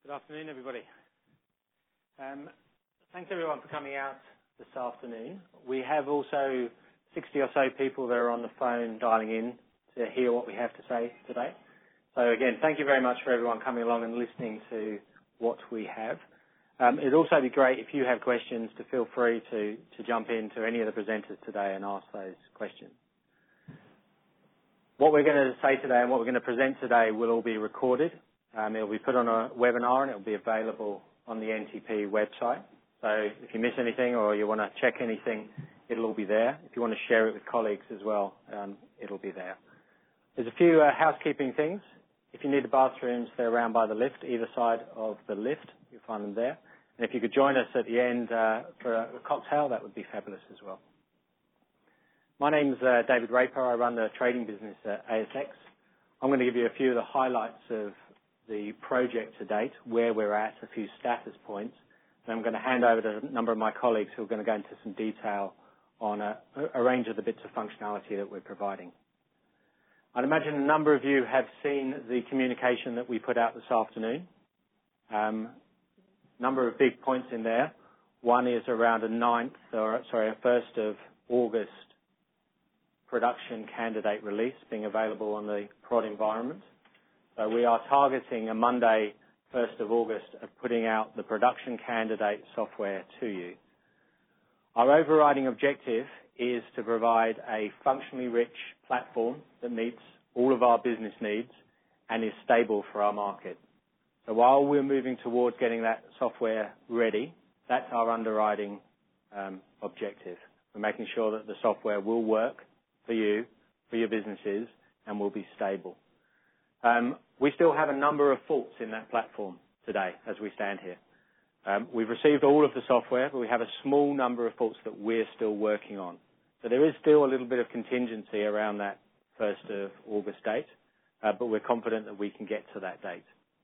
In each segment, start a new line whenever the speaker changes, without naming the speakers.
Good afternoon, everybody. Thanks everyone for coming out this afternoon. We have also 60 or so people that are on the phone dialing in to hear what we have to say today. So again, thank you very much for everyone coming along and listening to what we have. It'd also be great if you have questions to feel free to jump into any of the presenters today and ask those questions. What we're going to say today and what we're going to present today will all be recorded. It'll be put on a webinar and it'll be available on the NTP website. So if you miss anything or you want to check anything, it'll all be there. If you want to share it with colleagues as well, it'll be there. There's a few housekeeping things. If you need the bathrooms, they're around by the lift, either side of the lift. You'll find them there. And if you could join us at the end for a cocktail, that would be fabulous as well. My name's David Raper. I run the trading business at ASX. I'm going to give you a few of the highlights of the project to date, where we're at, a few status points. And I'm going to hand over to a number of my colleagues who are going to go into some detail on a range of the bits of functionality that we're providing. I'd imagine a number of you have seen the communication that we put out this afternoon. Number of big points in there. One is around a 1st of August production candidate release being available on the prod environment. So we are targeting a Monday, 1st of August, of putting out the production candidate software to you. Our overriding objective is to provide a functionally rich platform that meets all of our business needs and is stable for our market. So while we're moving towards getting that software ready, that's our underwriting objective. We're making sure that the software will work for you, for your businesses, and will be stable. We still have a number of faults in that platform today as we stand here. We've received all of the software, but we have a small number of faults that we're still working on. So there is still a little bit of contingency around that 1st of August date, but we're confident that we can get to that date.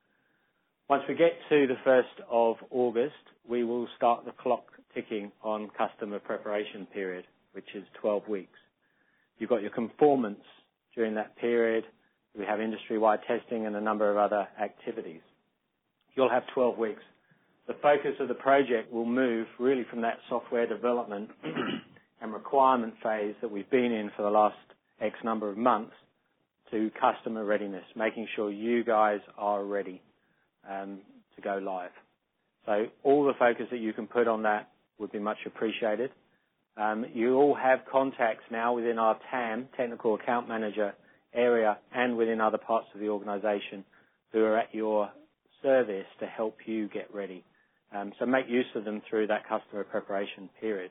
Once we get to the 1st of August, we will start the clock ticking on customer preparation period, which is 12 weeks. You've got your conformance during that period. We have industry-wide testing and a number of other activities. You'll have 12 weeks. The focus of the project will move really from that software development and requirement phase that we've been in for the last X number of months to customer readiness, making sure you guys are ready to go live. So all the focus that you can put on that would be much appreciated. You all have contacts now within our TAM, Technical Account Manager area, and within other parts of the organisation who are at your service to help you get ready. So make use of them through that customer preparation period.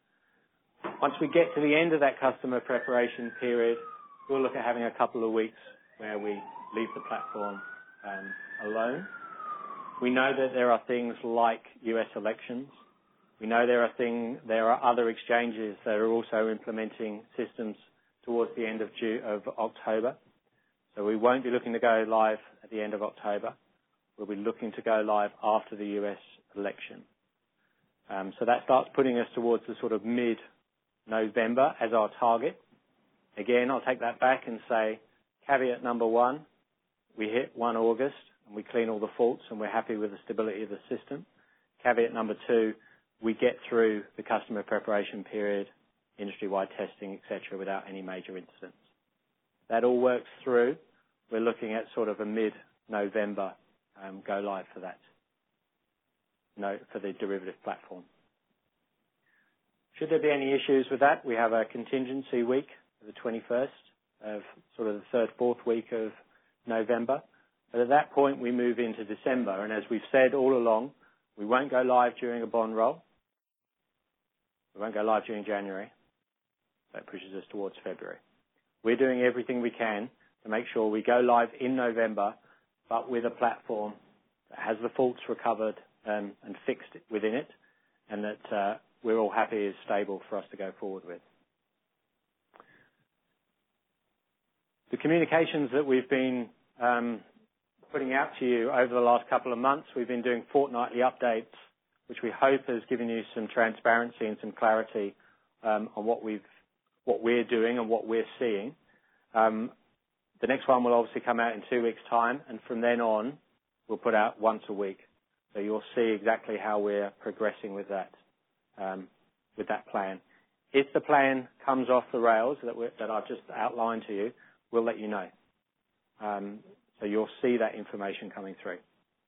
Once we get to the end of that customer preparation period, we'll look at having a couple of weeks where we leave the platform alone. We know that there are things like US elections. We know there are other exchanges that are also implementing systems towards the end of October. So we won't be looking to go live at the end of October. We'll be looking to go live after the US election. So that starts putting us towards the sort of mid-November as our target. Again, I'll take that back and say, caveat number one, we hit 1 August and we clean all the faults and we're happy with the stability of the system. Caveat number two, we get through the customer preparation period, industry-wide testing, etc., without any major incidents. That all works through. We're looking at sort of a mid-November go live for that, for the derivative platform. Should there be any issues with that, we have a contingency week, the 21st of sort of the third, fourth week of November. But at that point, we move into December. And as we've said all along, we won't go live during a bond roll. We won't go live during January. That pushes us towards February. We're doing everything we can to make sure we go live in November, but with a platform that has the faults recovered and fixed within it, and that we're all happy is stable for us to go forward with. The communications that we've been putting out to you over the last couple of months, we've been doing fortnightly updates, which we hope has given you some transparency and some clarity on what we're doing and what we're seeing. The next one will obviously come out in 2 weeks' time, and from then on, we'll put out once a week. So you'll see exactly how we're progressing with that plan. If the plan comes off the rails that I've just outlined to you, we'll let you know. So you'll see that information coming through.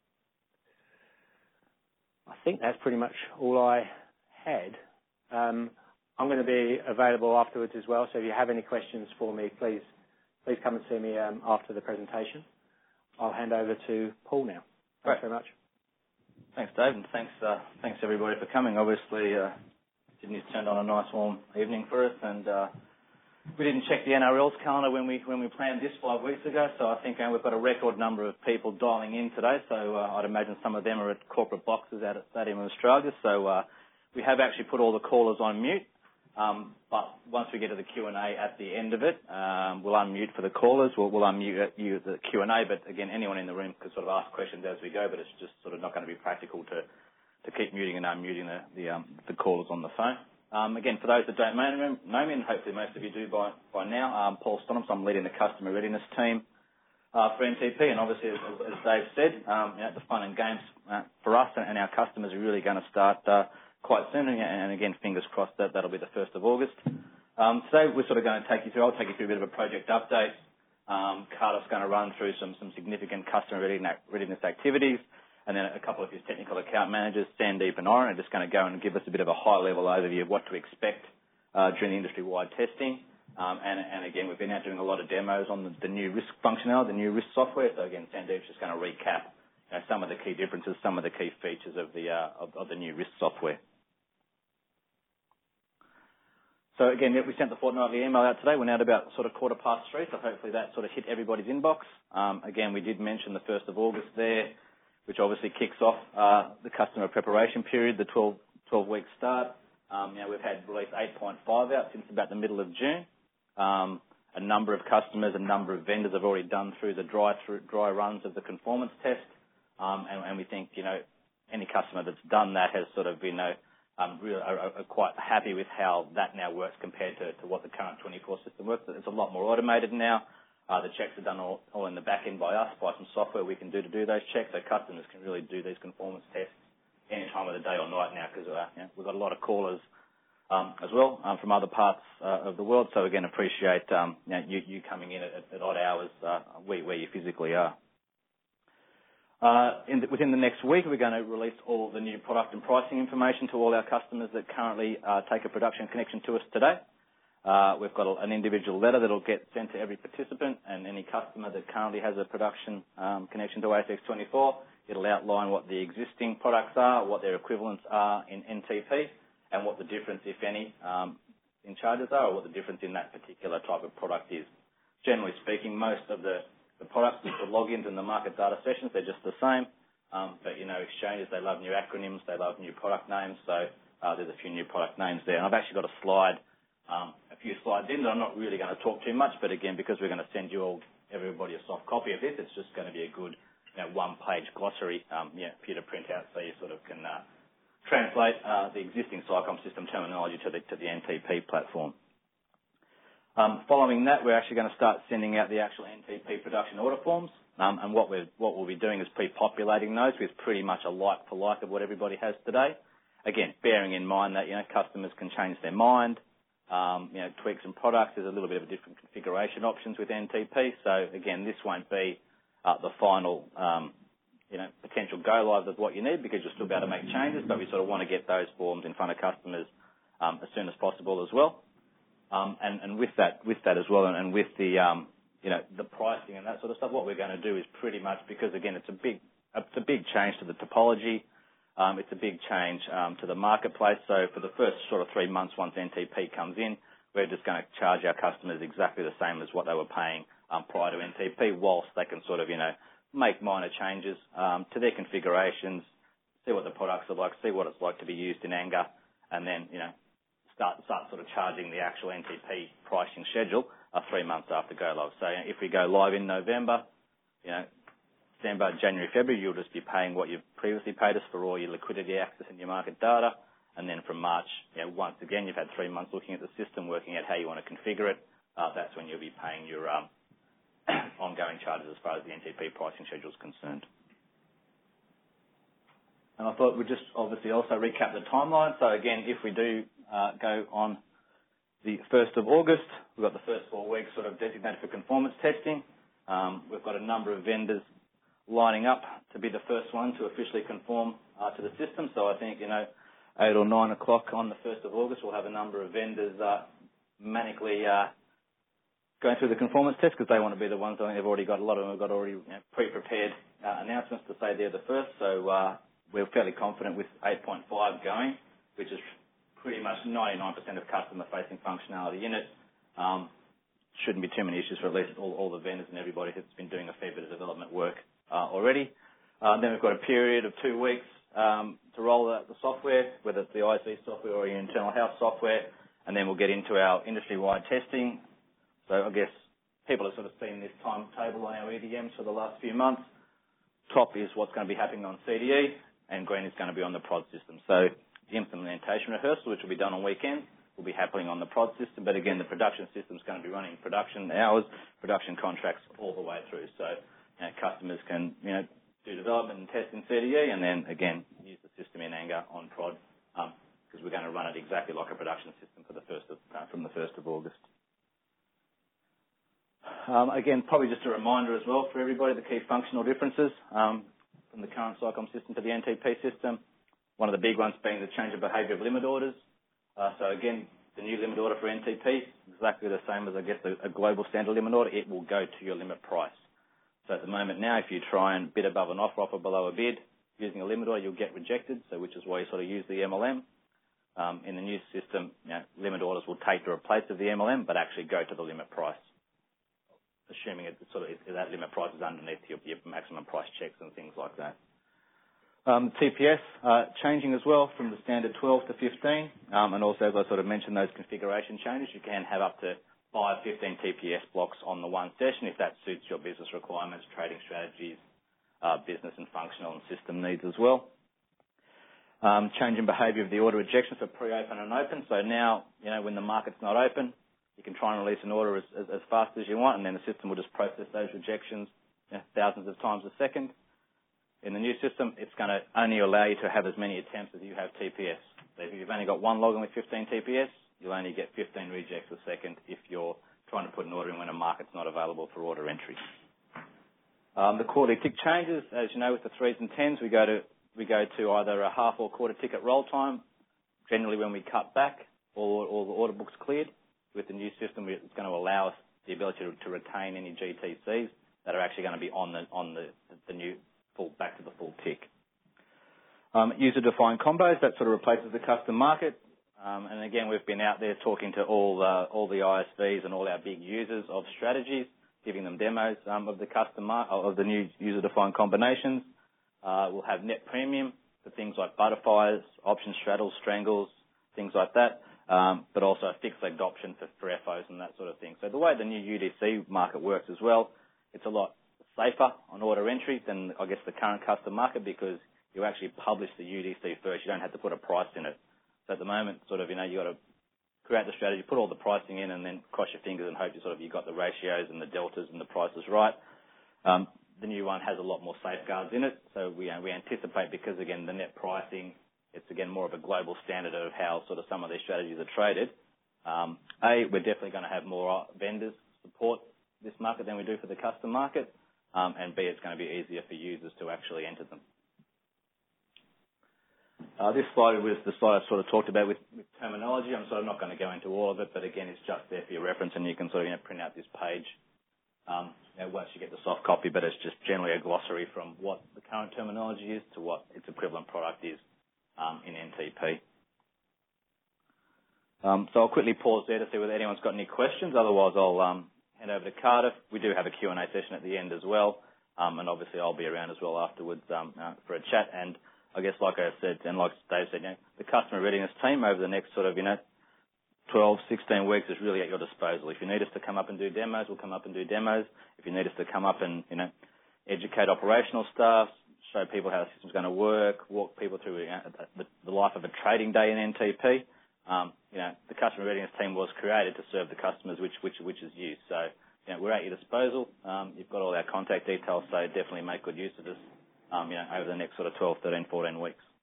I think that's pretty much all I had. I'm going to be available afterwards as well, so if you have any questions for me, please come and see me after the presentation. I'll hand over to Paul now. Thanks very much.
Thanks, Dave, and thanks everybody for coming. Obviously, Sydney's turned on a nice warm evening for us, and we didn't check the NRL's calendar when we planned this 5 weeks ago, so I think we've got a record number of people dialing in today, so I'd imagine some of them are at corporate boxes out at Stadium of Australia, so we have actually put all the callers on mute, but once we get to the Q&A at the end of it, we'll unmute for the callers, we'll unmute you the Q&A, but again, anyone in the room could sort of ask questions as we go, but it's just sort of not going to be practical to keep muting and unmuting the callers on the phone. Again, for those that don't know me, and hopefully most of you do by now, I'm Paul Stonems. I'm leading the customer readiness team for NTP, and obviously, as Dave said, the fun and games for us and our customers are really going to start quite soon, and again, fingers crossed that'll be the 1st of August. Today, we're sort of going to I'll take you through a bit of a project update. Carter's going to run through some significant customer readiness activities, and then a couple of his technical account managers, Sandeep and Oren, are just going to go and give us a bit of a high-level overview of what to expect during the industry-wide testing. And again, we've been out doing a lot of demos on the new risk functionality, the new risk software. So again, Sandeep's just going to recap some of the key differences, some of the key features of the new risk software. So again, we sent the fortnightly email out today. We're now at about sort of 3:15, so hopefully that sort of hit everybody's inbox. Again, we did mention the 1st of August there, which obviously kicks off the customer preparation period, the 12-week start. We've had release 8.5 out since about the middle of June. A number of customers, a number of vendors have already done through the dry runs of the conformance test, and we think any customer that's done that has sort of been really are quite happy with how that now works compared to what the current 24 system works. It's a lot more automated now. The checks are done all in the back end by us, by some software we can do those checks, so customers can really do these conformance tests any time of the day or night now, because we've got a lot of callers as well from other parts of the world. So again, appreciate you coming in at odd hours where you physically are. Within the next week, we're going to release all the new product and pricing information to all our customers that currently take a production connection to us today. We've got an individual letter that will get sent to every participant and any customer that currently has a production connection to ASX 24. It'll outline what the existing products are, what their equivalents are in NTP, and what the difference, if any, in charges are, or what the difference in that particular type of product is. Generally speaking, most of the products, the logins and the market data sessions, they're just the same. But, exchanges, they love new acronyms, they love new product names, so there's a few new product names there. And I've actually got a slide, a few slides in that I'm not really going to talk too much, but again, because we're going to send everybody a soft copy of this, it's just going to be a good one-page glossary for you to print out so you sort of can translate the existing SICOM system terminology to the NTP platform. Following that, we're actually going to start sending out the actual NTP production order forms, and what we'll be doing is pre-populating those with pretty much a like-for-like of what everybody has today. Again, bearing in mind that customers can change their mind, tweak some products. There's a little bit of a different configuration options with NTP. So again, this won't be the final, potential go live of what you need, because you'll still be able to make changes, but we sort of want to get those forms in front of customers as soon as possible as well. And with that as well, and with the pricing and that sort of stuff, what we're going to do is pretty much, because again, it's a big change to the topology. It's a big change to the marketplace. So for the first sort of 3 months, once NTP comes in, we're just going to charge our customers exactly the same as what they were paying prior to NTP, whilst they can sort of, make minor changes to their configurations, see what the products are like, see what it's like to be used in anger, and then, start sort of charging the actual NTP pricing schedule 3 months after go live. So if we go live in November, December, January, February, you'll just be paying what you've previously paid us for all your liquidity access and your market data. And then from March, once again, you've had 3 months looking at the system, working out how you want to configure it. That's when you'll be paying your ongoing charges as far as the NTP pricing schedule is concerned. And I thought we'd just obviously also recap the timeline. So again, if we do go on the 1st of August, we've got the first 4 weeks sort of designated for conformance testing. We've got a number of vendors lining up to be the first one to officially conform to the system. So I think, 8 or 9 o'clock on the 1st of August, we'll have a number of vendors manically going through the conformance test because they want to be the ones. I think they've already got a lot of them have got already pre-prepared announcements to say they're the first. So we're fairly confident with 8.5 going, which is pretty much 99% of customer-facing functionality in it. Shouldn't be too many issues for at least all the vendors and everybody who's been doing a fair bit of development work already. Then we've got a period of 2 weeks to roll out the software, whether it's the ISV software or your internal house software, and then we'll get into our industry-wide testing. So I guess people have sort of seen this timetable on our EDMs for the last few months. Top is what's going to be happening on CDE, and green is going to be on the prod system. So the implementation rehearsal, which will be done on weekends, will be happening on the prod system. But again, the production system is going to be running production hours, production contracts all the way through. So customers can do development and test in CDE, and then again use the system in anger on prod because we're going to run it exactly like a production system for from the 1st of August. Again, probably just a reminder as well for everybody, the key functional differences from the current SICOM system to the NTP system. One of the big ones being the change of behaviour of limit orders. So again, the new limit order for NTP, exactly the same as, I guess, a global standard limit order. It will go to your limit price. So at the moment now, if you try and bid above an offer below a bid using a limit order, you'll get rejected, so which is why you sort of use the MLM. In the new system, limit orders will take the place of the MLM, but actually go to the limit price, assuming that limit price is underneath your maximum price checks and things like that. TPS changing as well from the standard 12 to 15, and also, as I sort of mentioned, those configuration changes. You can have up to 5 15 TPS blocks on the one session if that suits your business requirements, trading strategies, business and functional and system needs as well. Change in behaviour of the order rejection for pre-open and open. So now, when the market's not open, you can try and release an order as fast as you want, and then the system will just process those rejections thousands of times a second. In the new system, it's going to only allow you to have as many attempts as you have TPS. So if you've only got one login with 15 TPS, you'll only get 15 rejects a second if you're trying to put an order in when a market's not available for order entry. The quarterly tick changes, as you know, with the 3s and 10s, we go to either a half or quarter ticket roll time. Generally, when we cut back, all the order books cleared. With the new system, it's going to allow us the ability to retain any GTCs that are actually going to be on the new back to the full tick. User-defined combos, that sort of replaces the custom market. And again, we've been out there talking to all the ISVs and all our big users of strategies, giving them demos of the of the new user-defined combinations. We'll have net premium for things like butterflies, option straddles, strangles, things like that. But also a fixed legged option for FOs and that sort of thing. So the way the new UDC market works as well, it's a lot safer on order entry than, I guess, the current custom market because you actually publish the UDC first. You don't have to put a price in it. So at the moment, you got to create the strategy, put all the pricing in, and then cross your fingers and hope you got the ratios and the deltas and the prices right. The new one has a lot more safeguards in it. So we anticipate, because again, the net pricing, it's again more of a global standard of how sort of some of these strategies are traded. We're definitely going to have more vendors support this market than we do for the custom market. And B, it's going to be easier for users to actually enter them. This slide was the slide I sort of talked about with terminology. I'm sort of not going to go into all of it, but again, it's just there for your reference, and you can sort of print out this page once you get the soft copy. But it's just generally a glossary from what the current terminology is to what its equivalent product is in NTP. So I'll quickly pause there to see whether anyone's got any questions. Otherwise, I'll hand over to Cardiff. We do have a Q&A session at the end as well, and obviously I'll be around as well afterwards for a chat. And I guess, like I said, and like Dave said, the customer readiness team over the next sort of 12, 16 weeks is really at your disposal. If you need us to come up and do demos, we'll come up and do demos. If you need us to come up and educate operational staff, show people how the system's going to work, walk people through the life of a trading day in NTP. The customer readiness team was created to serve the customers, which is you. So, we're at your disposal. You've got all our contact details, so definitely make good use of this, over the next sort of 12, 13, 14 weeks.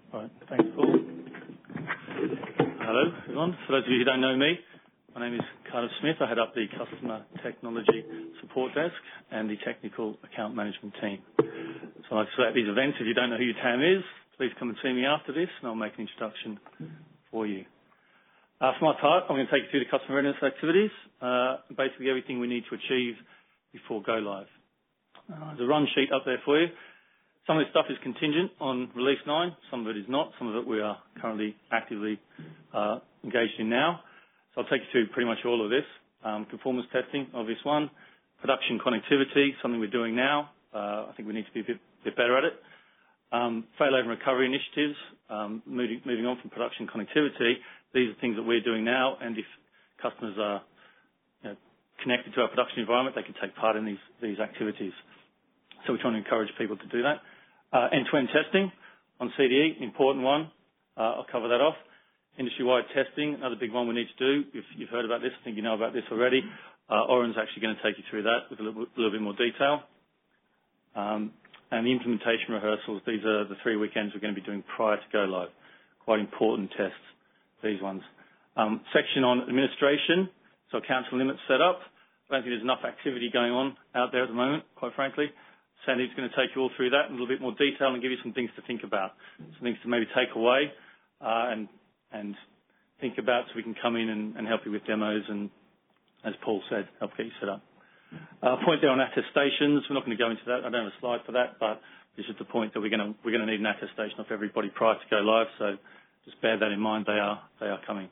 Right. Thanks, Paul. Hello, everyone. For those of you who don't know me, my name is Carter Smith. I head up the Customer Technology Support Desk and the Technical Account Management team. So I'd say at these events, if you don't know who your TAM is, please come and see me after this, and I'll make an introduction for you. For my part, I'm going to take you through the customer readiness activities, basically everything we need to achieve before go live. There's a run sheet up there for you. Some of this stuff is contingent on Release 9. Some of it is not. Some of it we are currently actively engaged in now. So I'll take you through pretty much all of this. Conformance testing, obvious one. Production connectivity, something we're doing now. I think we need to be a bit better at it. Failover and recovery initiatives, moving on from production connectivity. These are things that we're doing now, and if customers are connected to our production environment, they can take part in these activities. So we're trying to encourage people to do that. End-to-end testing on CDE, important one. I'll cover that off. Industry-wide testing, another big one we need to do. If you've heard about this, I think you know about this already. Oren's actually going to take you through that with a little bit more detail. And the implementation rehearsals, these are the 3 weekends we're going to be doing prior to go live. Quite important tests, these ones. Section on administration, so accounts and limits set up. I don't think there's enough activity going on out there at the moment, quite frankly. Sandy's going to take you all through that in a little bit more detail and give you some things to think about, some things to maybe take away and think about so we can come in and help you with demos and, as Paul said, help get you set up. Point there on attestations. We're not going to go into that. I don't have a slide for that, but this is the point that we're going to need an attestation of everybody prior to go live. So just bear that in mind. They are coming.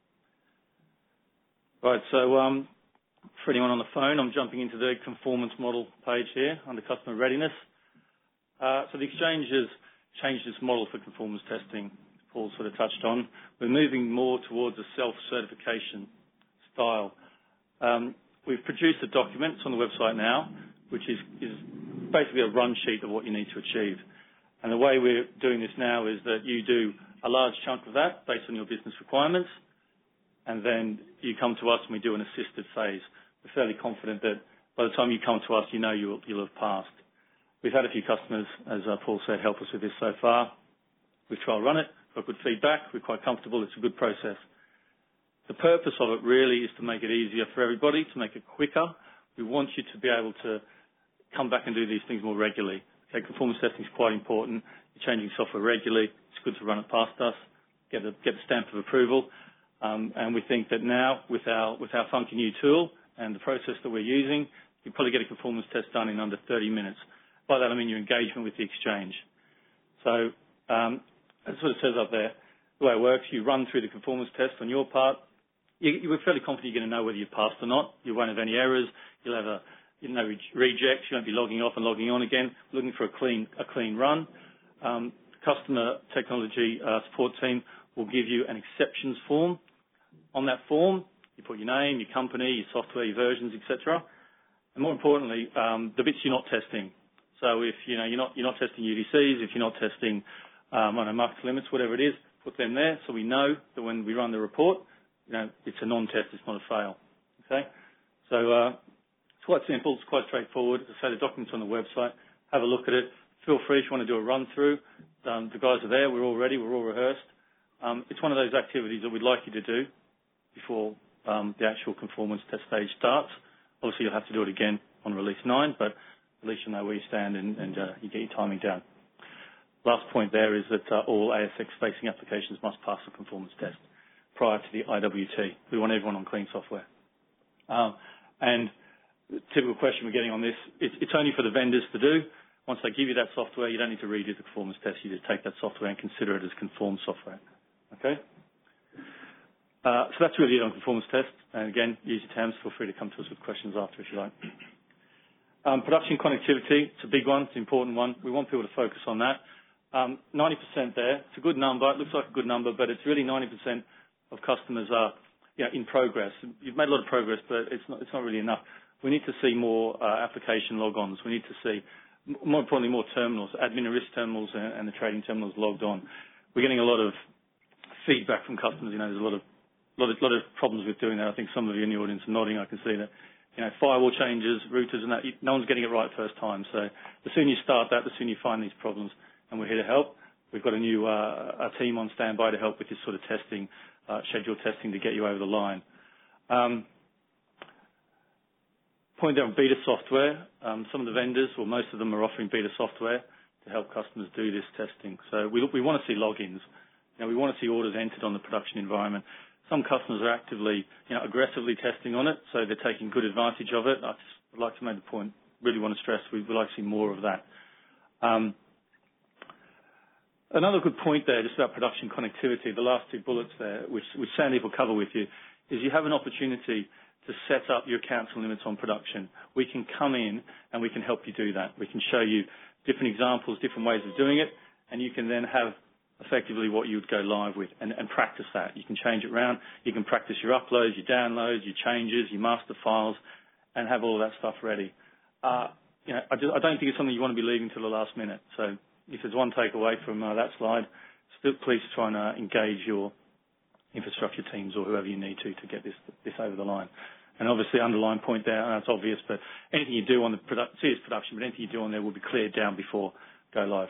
Right. So for anyone on the phone, I'm jumping into the conformance model page here under customer readiness. So the Exchange has changed its model for conformance testing. Paul sort of touched on. We're moving more towards a self-certification style. We've produced a document, it's on the website now, which is basically a run sheet of what you need to achieve. And the way we're doing this now is that you do a large chunk of that based on your business requirements, and then you come to us and we do an assisted phase. We're fairly confident that by the time you come to us, you know you'll have passed. We've had a few customers, as Paul said, help us with this so far. We've trial run it, got good feedback, we're quite comfortable, it's a good process. The purpose of it really is to make it easier for everybody, to make it quicker. We want you to be able to come back and do these things more regularly. Okay, conformance testing is quite important. You're changing software regularly. It's good to run it past us, get the stamp of approval. And we think that now, with our funky new tool and the process that we're using, you probably get a conformance test done in under 30 minutes. By that, I mean your engagement with the Exchange. So that's what it says up there. The way it works, you run through the conformance test on your part. You're fairly confident you're going to know whether you've passed or not. You won't have any errors. You'll have no rejects. You won't be logging off and logging on again. Looking for a clean run. Customer technology support team will give you an exceptions form. On that form, you put your name, your company, your software, your versions, etc. And more importantly, the bits you're not testing. So if you're not testing UDCs, if you're not testing market limits, whatever it is, put them there so we know that when we run the report, it's a non-test, it's not a fail. Okay? So it's quite simple, it's quite straightforward. As I say, the document's on the website. Have a look at it. Feel free if you want to do a run-through. The guys are there. We're all ready. We're all rehearsed. It's one of those activities that we'd like you to do before the actual conformance test stage starts. Obviously, you'll have to do it again on Release 9, but at least you'll know where you stand and you get your timing down. Last point there is that all ASX-facing applications must pass the conformance test prior to the IWT. We want everyone on clean software. And the typical question we're getting on this, it's only for the vendors to do. Once they give you that software, you don't need to redo the conformance test. You just take that software and consider it as conformed software. Okay? So that's really it on conformance test. And again, use your terms. Feel free to come to us with questions after if you like. Production connectivity, it's a big one. It's an important one. We want people to focus on that. 90% there. It's a good number. It looks like a good number, but it's really 90% of customers are in progress. You've made a lot of progress, but it's not really enough. We need to see more application logons. We need to see, more importantly, more terminals, admin and risk terminals and the trading terminals logged on. We're getting a lot of feedback from customers. There's a lot of problems with doing that. I think some of you in the audience are nodding. I can see that. Firewall changes, routers and that, no one's getting it right first time. So the sooner you start that, the sooner you find these problems, and we're here to help. we've got a new a team on standby to help with this sort of testing, scheduled testing to get you over the line. Point out beta software. Some of the vendors, or most of them, are offering beta software to help customers do this testing. So we want to see logins. We want to see orders entered on the production environment. Some customers are actively, aggressively testing on it, so they're taking good advantage of it. I'd like to make the point, really want to stress, we'd like to see more of that. Another good point there, just about production connectivity, the last two bullets there, which Sandy will cover with you, is you have an opportunity to set up your counts and limits on production. We can come in and we can help you do that. We can show you different examples, different ways of doing it, and you can then have effectively what you would go live with and practice that. You can change it around. You can practice your uploads, your downloads, your changes, your master files, and have all of that stuff ready. I don't think it's something you want to be leaving till the last minute. So if there's one takeaway from that slide, still please try and engage your infrastructure teams or whoever you need to get this over the line. And obviously, underline point there, and that's obvious, but anything you do on the serious production, but anything you do on there will be cleared down before go live.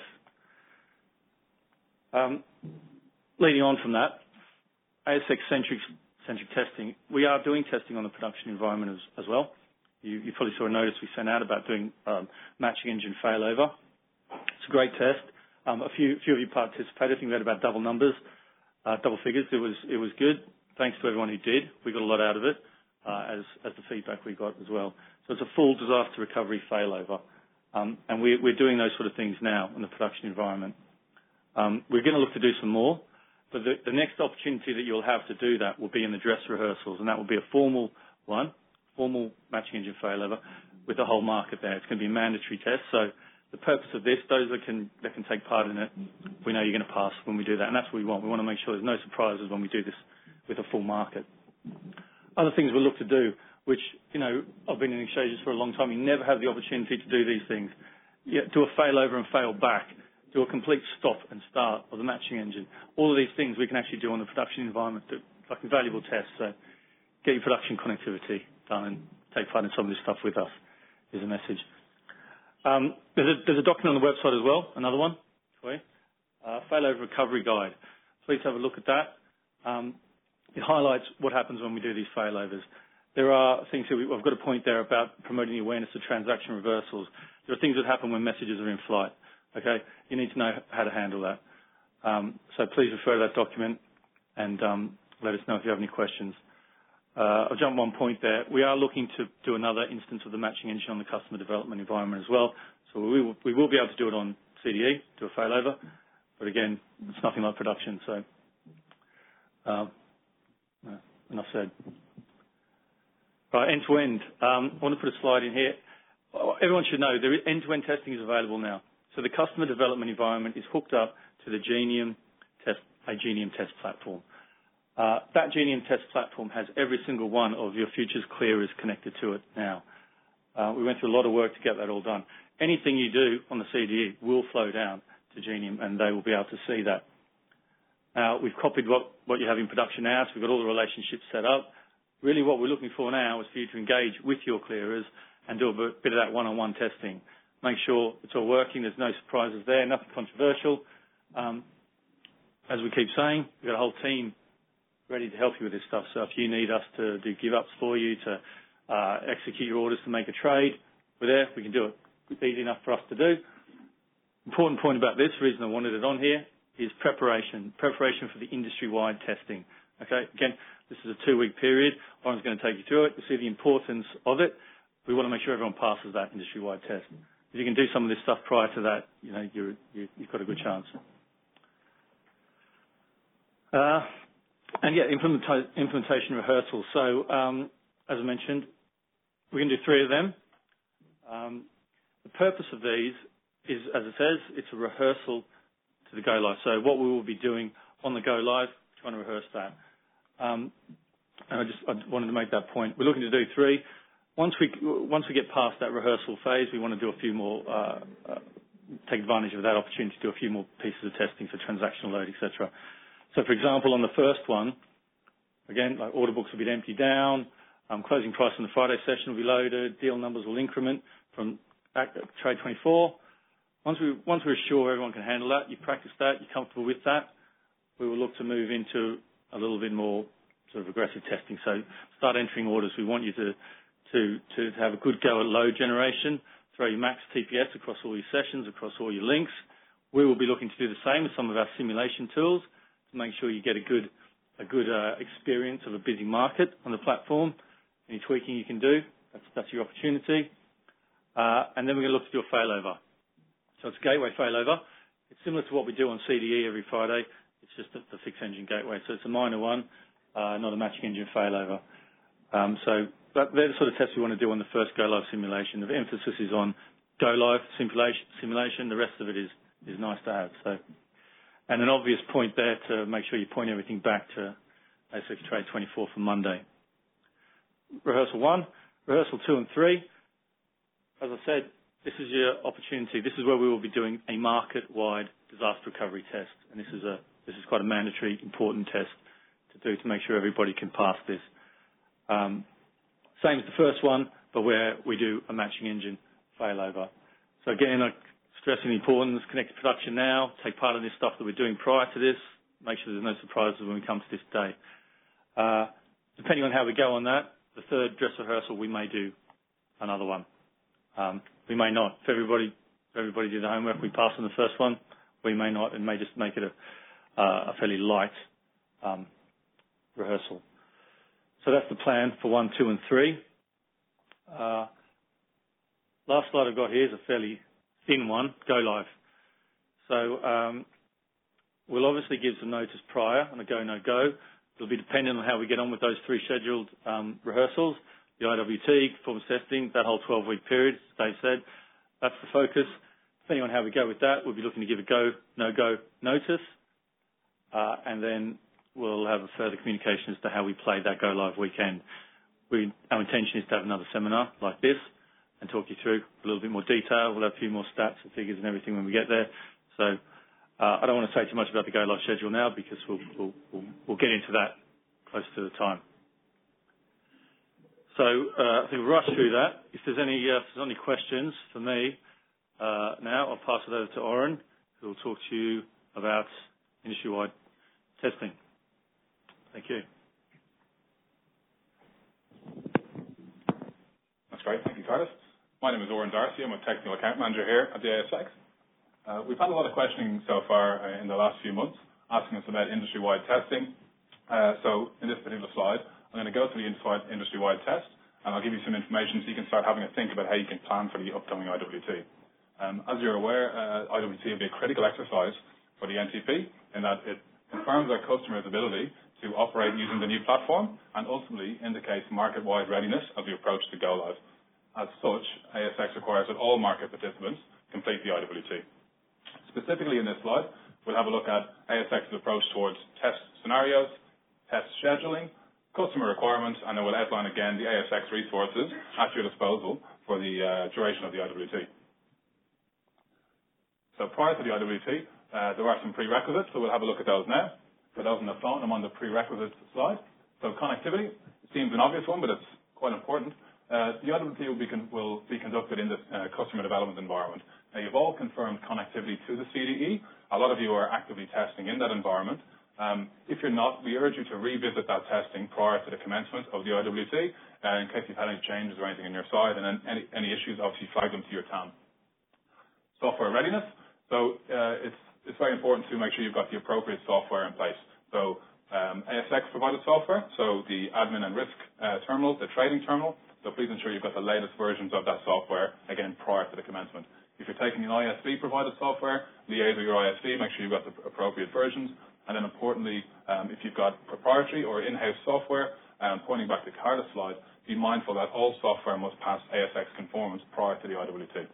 Leading on from that, ASX-centric testing. We are doing testing on the production environment as well. You probably saw a notice we sent out about doing matching engine failover. It's a great test. A few of you participated. I think we had about double figures. It was good. Thanks to everyone who did. We got a lot out of it, as the feedback we got as well. So it's a full disaster recovery failover. And we're doing those sort of things now in the production environment. We're going to look to do some more, but the next opportunity that you'll have to do that will be in the dress rehearsals, and that will be a formal matching engine failover with the whole market there. It's going to be a mandatory test. So the purpose of this, those that can take part in it, we know you're going to pass when we do that, and that's what we want. We want to make sure there's no surprises when we do this with a full market. Other things we'll look to do, which, I've been in exchanges for a long time. You never have the opportunity to do these things. Do a failover and fail back. Do a complete stop and start of the matching engine. All of these things we can actually do on the production environment, like valuable tests. So get your production connectivity done and take part in some of this stuff with us is a message. There's a document on the website as well, another one for you. Failover recovery guide. Please have a look at that. It highlights what happens when we do these failovers. There are things here, I've got a point there about promoting the awareness of transaction reversals. There are things that happen when messages are in flight. Okay, you need to know how to handle that. So please refer to that document and let us know if you have any questions. I'll jump one point there. We are looking to do another instance of the matching engine on the customer development environment as well. So we will be able to do it on CDE, do a failover, but again, it's nothing like production. So enough said. Right, end-to-end. I want to put a slide in here. Everyone should know end-to-end testing is available now. So the customer development environment is hooked up to the Genium test platform. That Genium test platform has every single one of your futures clearers connected to it now. We went through a lot of work to get that all done. Anything you do on the CDE will flow down to Genium, and they will be able to see that. Now, we've copied what you have in production now, so we've got all the relationships set up. Really what we're looking for now is for you to engage with your clearers and do a bit of that one-on-one testing. Make sure it's all working, there's no surprises there, nothing controversial. As we keep saying, we've got a whole team ready to help you with this stuff. So if you need us to do give-ups for you, to execute your orders to make a trade, we're there, we can do it. It's easy enough for us to do. Important point about this, the reason I wanted it on here, is preparation for the industry-wide testing. Okay, again, this is a 2-week period. Lauren's going to take you through it. You'll see the importance of it. We want to make sure everyone passes that industry-wide test. If you can do some of this stuff prior to that, you've got a good chance. And yeah, implementation rehearsals. So, as I mentioned, we're going to do 3 of them. The purpose of these is, as it says, it's a rehearsal to the go live. So what we will be doing on the go live, trying to rehearse that. And I wanted to make that point. We're looking to do 3. Once we get past that rehearsal phase, we want to do a few more, take advantage of that opportunity to do a few more pieces of testing for transactional load, etc. So, for example, on the first one, again, like order books will be emptied down, closing price on the Friday session will be loaded, deal numbers will increment from trade 24. Once we're sure everyone can handle that, you practice that, you're comfortable with that, we will look to move into a little bit more sort of aggressive testing. So start entering orders. We want you to have a good go at load generation, throw your max TPS across all your sessions, across all your links. We will be looking to do the same with some of our simulation tools to make sure you get a good experience of a busy market on the platform. Any tweaking you can do, that's your opportunity. And then we're going to look to do a failover. So it's a gateway failover. It's similar to what we do on CDE every Friday. It's just the fixed engine gateway. So it's a minor one, not a matching engine failover. So they're the sort of tests we want to do on the first go live simulation. The emphasis is on go live simulation. The rest of it is nice to have. So, and an obvious point there to make sure you point everything back to ASX Trade 24 for Monday. Rehearsal 1, rehearsal 2 and 3. As I said, this is your opportunity. This is where we will be doing a market-wide disaster recovery test, and this is quite a mandatory, important test to do to make sure everybody can pass this. Same as the first one, but where we do a matching engine failover. So again, I stressing the importance, connect to production now, take part in this stuff that we're doing prior to this, make sure there's no surprises when we come to this day. Depending on how we go on that, the third dress rehearsal, we may do another one. We may not. If everybody did the homework, we pass on the first one. We may not, and may just make it a fairly light rehearsal. So that's the plan for 1, 2, and 3. Last slide I've got here is a fairly thin one, go live. So we'll obviously give some notice prior on a go, no go. It'll be dependent on how we get on with those 3 scheduled rehearsals, the IWT, performance testing, that whole 12-week period, as Dave said. That's the focus. Depending on how we go with that, we'll be looking to give a go, no go notice, and then we'll have a further communication as to how we play that go live weekend. Our intention is to have another seminar like this and talk you through a little bit more detail. We'll have a few more stats and figures and everything when we get there. So I don't want to say too much about the go live schedule now because we'll get into that close to the time. So I think we'll rush through that. If there's any questions for me now, I'll pass it over to Oren, who will talk to you about industry-wide testing. Thank you.
That's great. Thank you, Curtis. My name is Oren Darcy. I'm a technical account manager here at the ASX. We've had a lot of questioning so far in the last few months asking us about industry-wide testing. So in this particular slide, I'm going to go through the industry-wide test, and I'll give you some information so you can start having a think about how you can plan for the upcoming IWT. As you're aware, IWT will be a critical exercise for the NTP in that it confirms our customers' ability to operate using the new platform and ultimately indicates market-wide readiness as we approach the go-live. As such, ASX requires that all market participants complete the IWT. Specifically in this slide, we'll have a look at ASX's approach towards test scenarios, test scheduling, customer requirements, and then we'll outline again the ASX resources at your disposal for the duration of the IWT. So prior to the IWT, there are some prerequisites, so we'll have a look at those now. For those on the phone, I'm on the prerequisites slide. So connectivity, it seems an obvious one, but it's quite important. The IWT will be conducted in this customer development environment. Now, you've all confirmed connectivity to the CDE. A lot of you are actively testing in that environment. If you're not, we urge you to revisit that testing prior to the commencement of the IWT in case you've had any changes or anything on your side, and then any issues, obviously flag them to your TAM. Software readiness. So it's very important to make sure you've got the appropriate software in place. So ASX provided software, so the admin and risk terminal, the trading terminal. So please ensure you've got the latest versions of that software, again, prior to the commencement. If you're taking an ISV provided software, liaise with your ISV, make sure you've got the appropriate versions. And then importantly, if you've got proprietary or in-house software, pointing back to Carla's slide, be mindful that all software must pass ASX conformance prior to the IWT.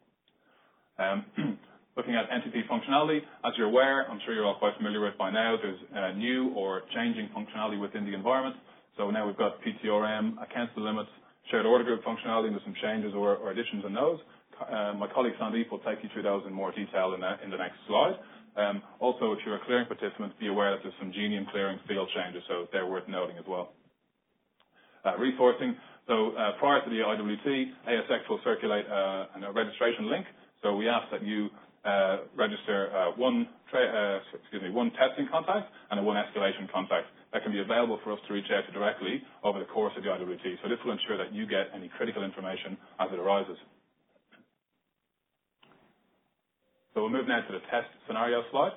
Looking at NTP functionality, as you're aware, I'm sure you're all quite familiar with by now, there's new or changing functionality within the environment. So now we've got PTRM, cancel limits, shared order group functionality, and there's some changes or additions in those. My colleague Sandeep will take you through those in more detail in the next slide. Also, if you're a clearing participant, be aware that there's some Genium clearing field changes, so they're worth noting as well. Resourcing. So prior to the IWT, ASX will circulate a registration link. So we ask that you register one testing contact and one escalation contact that can be available for us to reach out to directly over the course of the IWT. So this will ensure that you get any critical information as it arises. So we'll move now to the test scenario slide.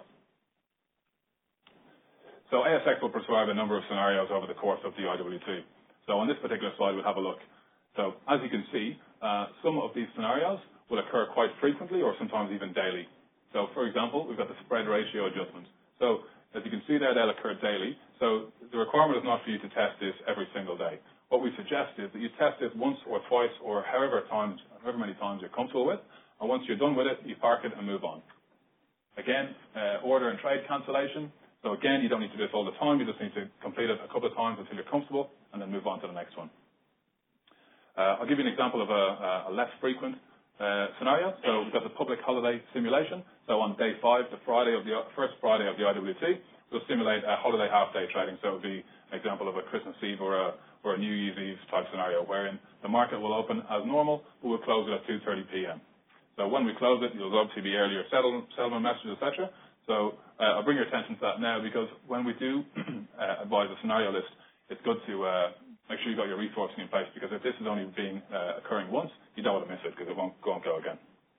So ASX will prescribe a number of scenarios over the course of the IWT. So on this particular slide, we'll have a look. So as you can see, some of these scenarios will occur quite frequently or sometimes even daily. So for example, we've got the spread ratio adjustment. So as you can see there, they'll occur daily. So the requirement is not for you to test this every single day. What we suggest is that you test this once or twice or however many times you're comfortable with. And once you're done with it, you park it and move on. Again, order and trade cancellation. So again, you don't need to do this all the time. You just need to complete it a couple of times until you're comfortable and then move on to the next one. I'll give you an example of a less frequent scenario. So we've got the public holiday simulation. So on day 5, the first Friday of the IWT, we'll simulate a holiday half-day trading. So it would be an example of a Christmas Eve or a New Year's Eve type scenario, wherein the market will open as normal, but we'll close it at 2:30 p.m. So when we close it, you'll obviously be earlier settlement messages, etc. So I'll bring your attention to that now, because when we do advise a scenario list, it's good to make sure you've got your resourcing in place, because if this is only occurring once, you don't want to miss it because it won't go again.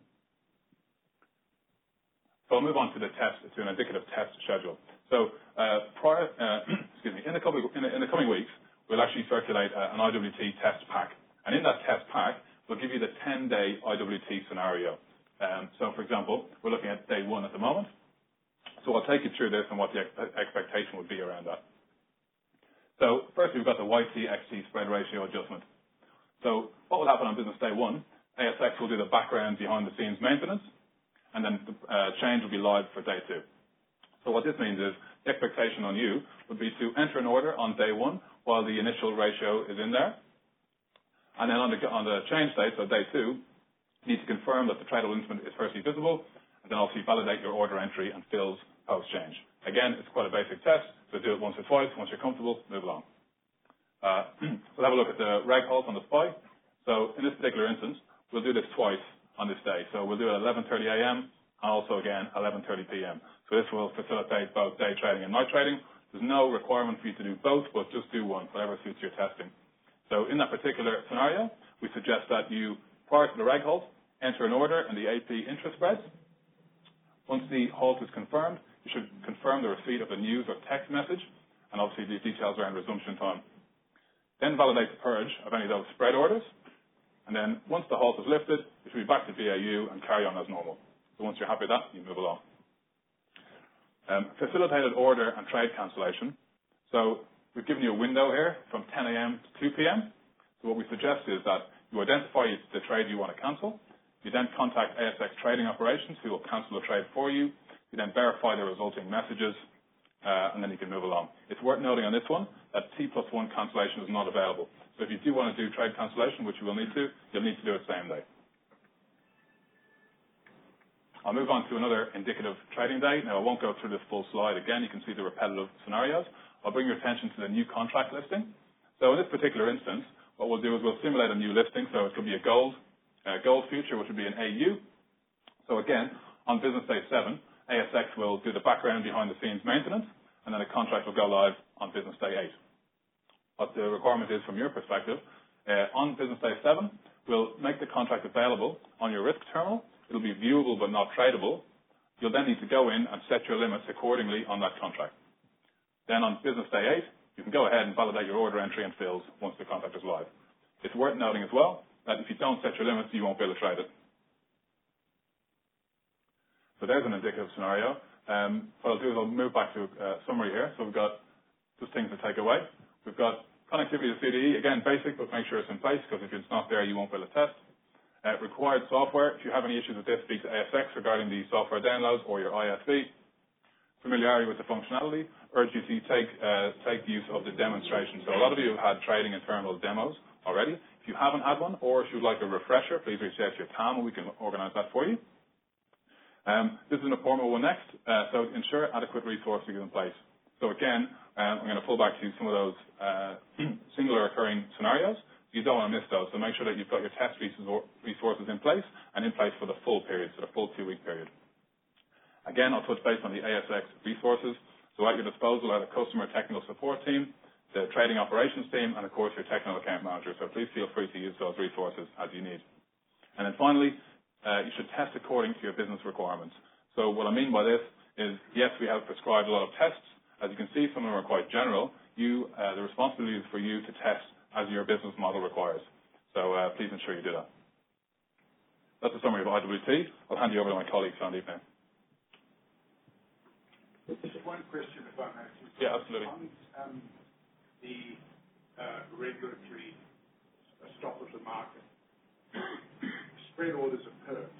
So I'll move on to an indicative test schedule. So in the coming weeks, we'll actually circulate an IWT test pack. And in that test pack, we'll give you the 10-day IWT scenario. So for example, we're looking at day 1 at the moment. So I'll take you through this and what the expectation would be around that. So first, we've got the YT/XT spread ratio adjustment. So what will happen on business day 1? ASX will do the background behind-the-scenes maintenance, and then the change will be live for day 2. So what this means is the expectation on you would be to enter an order on day 1 while the initial ratio is in there. And then on the change date, so day 2, you need to confirm that the tradable instrument is firstly visible, and then also validate your order entry and fills post-change. Again, it's quite a basic test, so do it once or twice. Once you're comfortable, move along. We'll have a look at the reg halt on the SPY. So in this particular instance, we'll do this twice on this day. So we'll do it at 11:30 a.m. and also again 11:30 p.m. So this will facilitate both day trading and night trading. There's no requirement for you to do both, but just do one, whatever suits your testing. So in that particular scenario, we suggest that you, prior to the reg halt, enter an order in the AP interest spreads. Once the halt is confirmed, you should confirm the receipt of the news or text message, and obviously these details around resumption time. Then validate the purge of any of those spread orders, and then once the halt is lifted, you should be back to BAU and carry on as normal. So once you're happy with that, you move along. Facilitated order and trade cancellation. So we've given you a window here from 10 a.m. to 2 p.m. So what we suggest is that you identify the trade you want to cancel. You then contact ASX Trading Operations, who will cancel the trade for you. You then verify the resulting messages, and then you can move along. It's worth noting on this one that T+1 cancellation is not available. So if you do want to do trade cancellation, which you will need to, you'll need to do it same day. I'll move on to another indicative trading day. Now, I won't go through this full slide again. You can see the repetitive scenarios. I'll bring your attention to the new contract listing. So in this particular instance, what we'll do is we'll simulate a new listing. So it could be a gold future, which would be an AU. So again, on business day 7, ASX will do the background behind-the-scenes maintenance, and then the contract will go live on business day 8. What the requirement is from your perspective, on business day 7, we'll make the contract available on your risk terminal. It'll be viewable but not tradable. You'll then need to go in and set your limits accordingly on that contract. Then on business day 8, you can go ahead and validate your order entry and fills once the contract is live. It's worth noting as well that if you don't set your limits, you won't be able to trade it. So there's an indicative scenario. What I'll do is I'll move back to summary here. So we've got just things to take away. We've got connectivity to CDE. Again, basic, but make sure it's in place, because if it's not there, you won't be able to test. Required software. If you have any issues with this, speak to ASX regarding the software downloads or your ISV. Familiarity with the functionality. Urge you to take use of the demonstration. So a lot of you have had trading and terminal demos already. If you haven't had one, or if you'd like a refresher, please reach out to your TAM and we can organize that for you. This is an formal one next, so ensure adequate resourcing is in place. So again, I'm going to pull back to some of those singular occurring scenarios. You you don't want to miss those. So make sure that you've got your test resources in place and in place for the full period, so the full 2-week period. Again, I'll touch base on the ASX resources. So at your disposal are the customer technical support team, the trading operations team, and of course your technical account manager. So please feel free to use those resources as you need. And then finally, you should test according to your business requirements. So what I mean by this is, yes, we have prescribed a lot of tests. As you can see, some of them are quite general. The responsibility is for you to test as your business model requires. So please ensure you do that. That's a summary of IWT. I'll hand you over to my colleague, Sandeep now.
Just one question, if I may.
Yeah, absolutely.
On the regulatory stop of the market, spread orders are purged.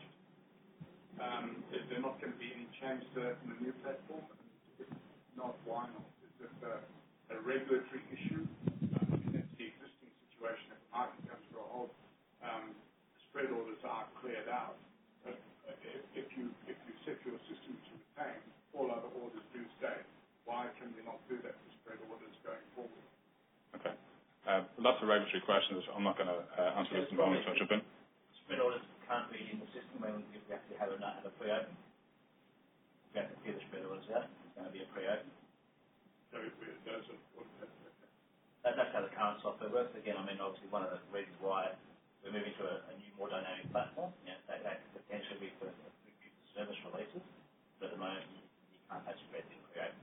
Is there not going to be any change to that in the new platform? If not, why not? Is it a regulatory issue? That's the existing situation. If the market comes to a halt, spread orders are cleared out. But if you set your system to retain, all other orders do stay. Why can we not do that for spread orders going forward?
Okay. That's a regulatory question that I'm not going to answer this in a moment, so I'll jump in.
Spread orders can't be in the system when we actually have a pre-open. We have to clear the spread orders out. It's going to be a pre-open.
So those are
that's how the current software works. Again, I mean, obviously one of the reasons why we're moving to a new, more dynamic platform, that could potentially be for future service releases. But at the moment, you can't have spreads in pre-open.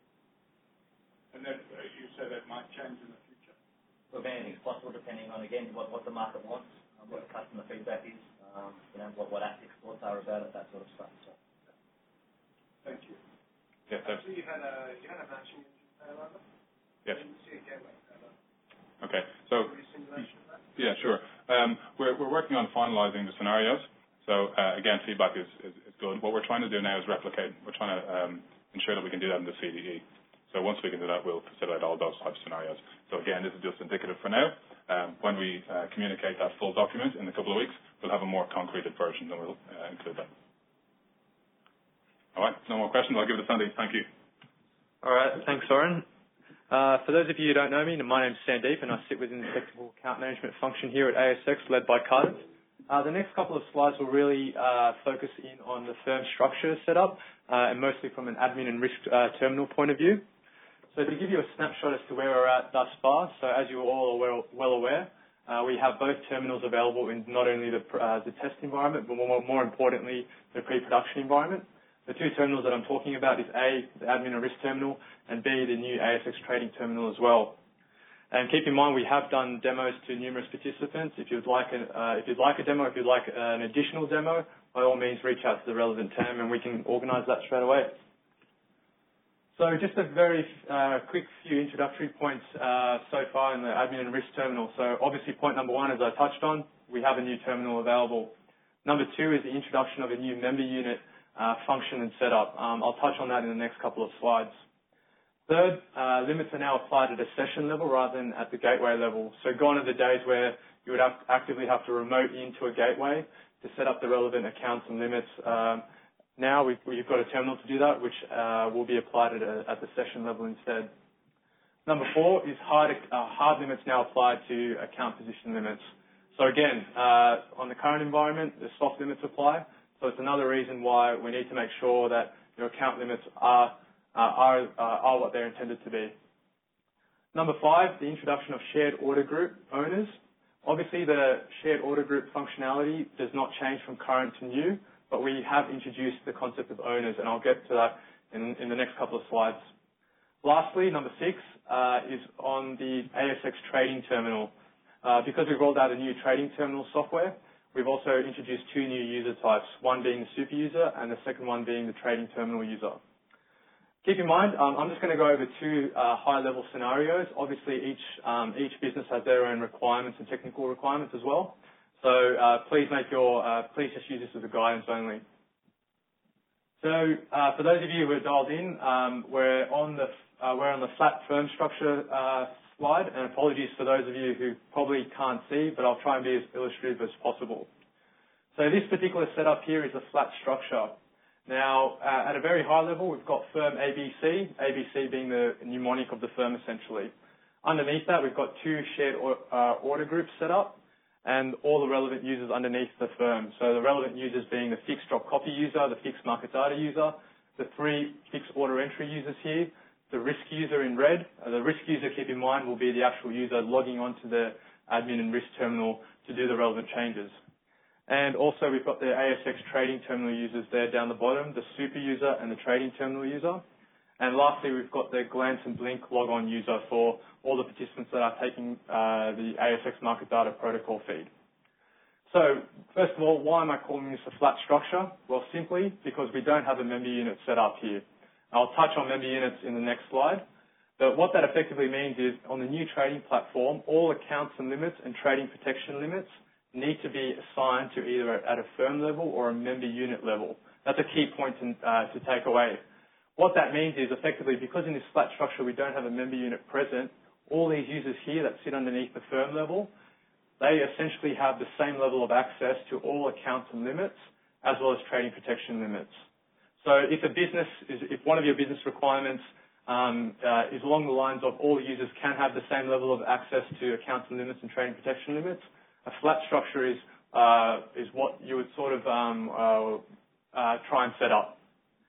And then you say that might change in the future?
Well, anything's possible depending on, again, what the market wants, what the customer feedback is, what ASIC's thoughts are about it, that sort of stuff. So.
Thank you.
Yeah,
so you had a matching engine failover?
Yes.
Did you see a gateway failover?
Okay. So, yeah, sure. We're working on finalizing the scenarios. So, again, feedback is good. What we're trying to do now is replicate. We're trying to ensure that we can do that in the CDE. So once we can do that, we'll facilitate all those types of scenarios. So again, this is just indicative for now. When we communicate that full document in a couple of weeks, we'll have a more concreted version and we'll include that. All right, no more questions. I'll give it to Sandeep. Thank you.
All right, thanks, Soren. For those of you who don't know me, my name's Sandeep and I sit within the technical account management function here at ASX led by Cardiff. The next couple of slides will really focus in on the firm structure setup and mostly from an admin and risk terminal point of view. So to give you a snapshot as to where we're at thus far, so as you're all well aware, we have both terminals available in not only the test environment, but more importantly, the pre-production environment. The two terminals that I'm talking about is A, the admin and risk terminal, and B, the new ASX trading terminal as well. And keep in mind, we have done demos to numerous participants. If you'd like a demo, if you'd like an additional demo, by all means, reach out to the relevant team and we can organise that straight away. So just a very quick few introductory points so far in the admin and risk terminal. So obviously point number one, as I touched on, we have a new terminal available. Number two is the introduction of a new member unit function and setup. I'll touch on that in the next couple of slides. Third, limits are now applied at a session level rather than at the gateway level. So gone are the days where you would actively have to remote into a gateway to set up the relevant accounts and limits. Now we've got a terminal to do that, which will be applied at the session level instead. Number four is hard limits now applied to account position limits. So again, on the current environment, the soft limits apply. So it's another reason why we need to make sure that your account limits are what they're intended to be. Number five, the introduction of shared order group owners. Obviously, the shared order group functionality does not change from current to new, but we have introduced the concept of owners, and I'll get to that in the next couple of slides. Lastly, number six is on the ASX trading terminal. Because we've rolled out a new trading terminal software, we've also introduced two new user types, one being the super user and the second one being the trading terminal user. Keep in mind, I'm just going to go over two high-level scenarios. Obviously, each business has their own requirements and technical requirements as well. So please just use this as a guidance only. So for those of you who are dialed in, we're on the flat firm structure slide, and apologies for those of you who probably can't see, but I'll try and be as illustrative as possible. So this particular setup here is a flat structure. Now, at a very high level, we've got firm ABC, ABC being the mnemonic of the firm essentially. Underneath that, we've got 2 shared order groups set up, and all the relevant users underneath the firm. So the relevant users being the fixed drop copy user, the fixed market data user, the 3 fixed order entry users here, the risk user in red. The risk user, keep in mind, will be the actual user logging onto the admin and risk terminal to do the relevant changes. And also we've got the ASX trading terminal users there down the bottom, the super user and the trading terminal user. And lastly, we've got the Glance and Blink log-on user for all the participants that are taking the ASX market data protocol feed. So first of all, why am I calling this a flat structure? Well, simply because we don't have a member unit set up here. I'll touch on member units in the next slide. But what that effectively means is on the new trading platform, all accounts and limits and trading protection limits need to be assigned to either at a firm level or a member unit level. That's a key point to take away. What that means is effectively because in this flat structure we don't have a member unit present, all these users here that sit underneath the firm level, they essentially have the same level of access to all accounts and limits as well as trading protection limits. So if one of your business requirements is along the lines of all users can have the same level of access to accounts and limits and trading protection limits, a flat structure is what you would sort of try and set up.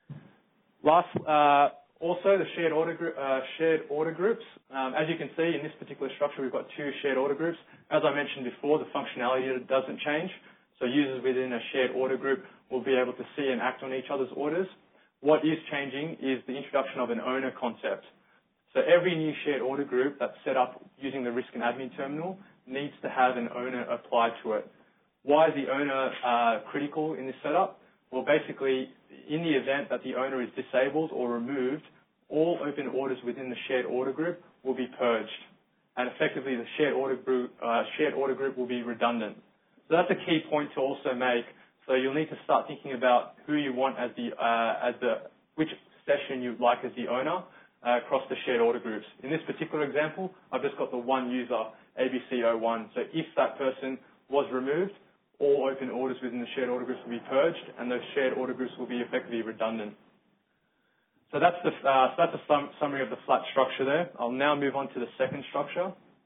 Also, the shared order groups. As you can see, in this particular structure, we've got 2 shared order groups. As I mentioned before, the functionality doesn't change. So users within a shared order group will be able to see and act on each other's orders. What is changing is the introduction of an owner concept. So every new shared order group that's set up using the risk and admin terminal needs to have an owner applied to it. Why is the owner critical in this setup? Well, basically, in the event that the owner is disabled or removed, all open orders within the shared order group will be purged. And effectively, the shared order group will be redundant. So that's a key point to also make. So you'll need to start thinking about who you want as which session you'd like as the owner across the shared order groups. In this particular example, I've just got the one user, ABC01. So if that person was removed, all open orders within the shared order groups will be purged, and those shared order groups will be effectively redundant. So that's a summary of the flat structure there. I'll now move on to the second structure.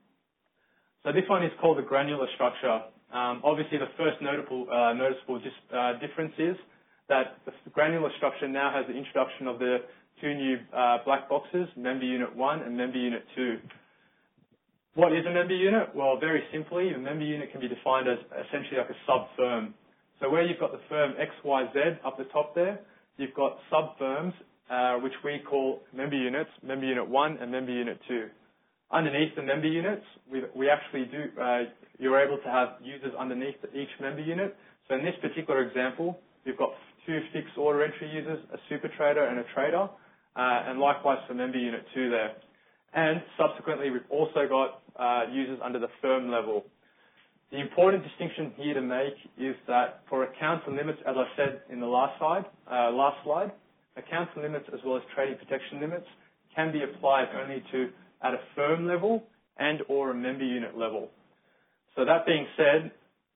So this one is called the granular structure. Obviously, the first noticeable difference is that the granular structure now has the introduction of the 2 new black boxes, member unit 1 and member unit 2. What is a member unit? Well, very simply, a member unit can be defined as essentially like a sub-firm. So where you've got the firm XYZ up the top there, you've got sub-firms, which we call member units, member unit 1 and member unit 2. Underneath the member units, we actually do, you're able to have users underneath each member unit. So in this particular example, you've got 2 fixed order entry users, a super trader and a trader, and likewise for member unit 2 there. And subsequently, we've also got users under the firm level. The important distinction here to make is that for accounts and limits, as I said in the last slide, accounts and limits as well as trading protection limits can be applied only to at a firm level and or a member unit level. So that being said,